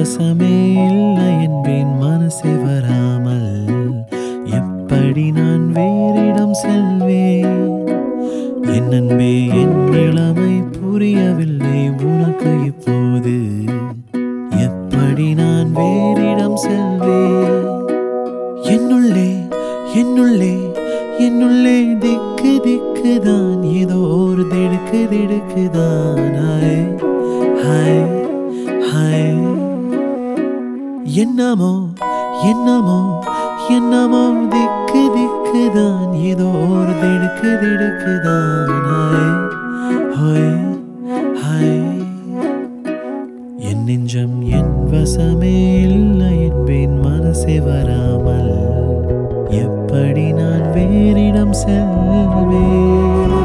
வசமே இல்லை என்பேன் மனசே வராமல் எப்படி நான் வேறிடம் செல்வேன் என் அன்பே என் இளமை புரியவில்லை உனக்கு இப்போது எப்படி நான் வேறிடம் செல்வேன் என்னுள்ளே என்னுள்ளே என்னுள்ளே திக்கு திக்குதான் ஏதோ ஒரு திடுக்கு திடுக்குதான் ஹாய் ஹாய் ஹாய் என்னமோ என்னமோ என்னமோ திக்கு திக்குதான் ஏதோ ஒரு திடுக்கு திடுக்குதான் ஹாய் ஹாய் ஹாய் என் நெஞ்சம் என் வசமே இல்லை என்பேன் மனசே வராமல் எப்படி நான் வேறிடம் செல்வேன்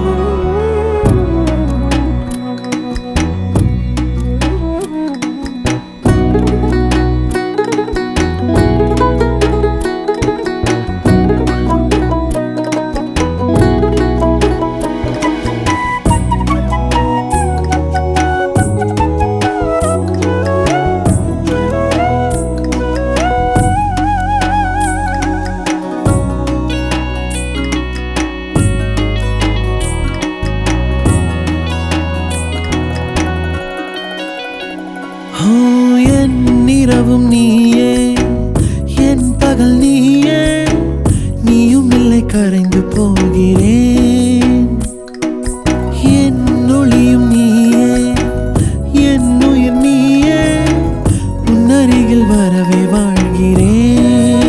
என் இரவும் நீயே என் பகல் நீயே நீயும் இல்லை கரைந்து போகிறேன் என் ஒளியும் நீயே என் உயிர் நீயே உன் அருகில் வரவே வாழ்கிறேன்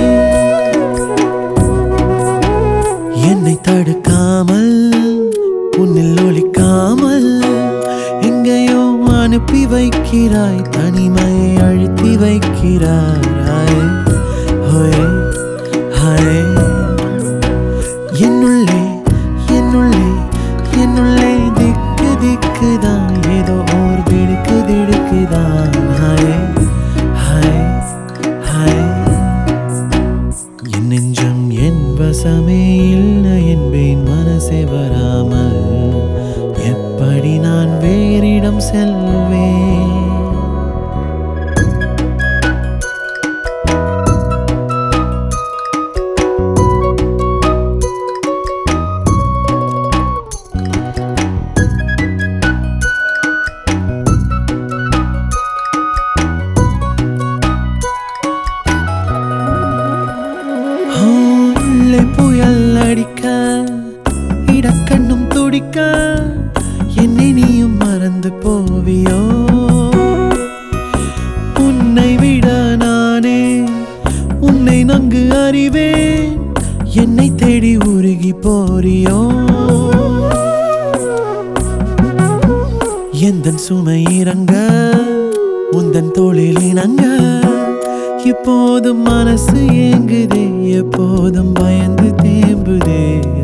என்னை தடுக்காமல் உன்னில் ஒளிக்காமல் எங்கேயோ அனுப்பி வைக்கிறாய் தனிமையை அழுத்தி வைக்கிறாய் ஹோய் ஹாய் என்னுள்ளே என்னுள்ளே என்னுள்ளே திக்கு திக்குதான் ஏதோ ஓர் திடுக்கு திடுக்குதான் ஹாய் ஹாய் ஹாய் என் நெஞ்சம் என் வசமே இல்லை என்பேன் மனசே வராமல் எப்படி நான் வேறிடம் செல்வேன் புயல் அடிக்க இடக்கண்ணும் துடிக்க என்னை நீயும் மறந்து போவியோ உன்னை விட நானே உன்னை நன்கு அறிவேன் என்னை தேடி உருகி போறியோ எந்தன் சுமை இறங்க உந்தன் தோளில் இணங்க இப்போதும் மனசு ஏங்குதே எப்போதும் பயந்து தேம்புதே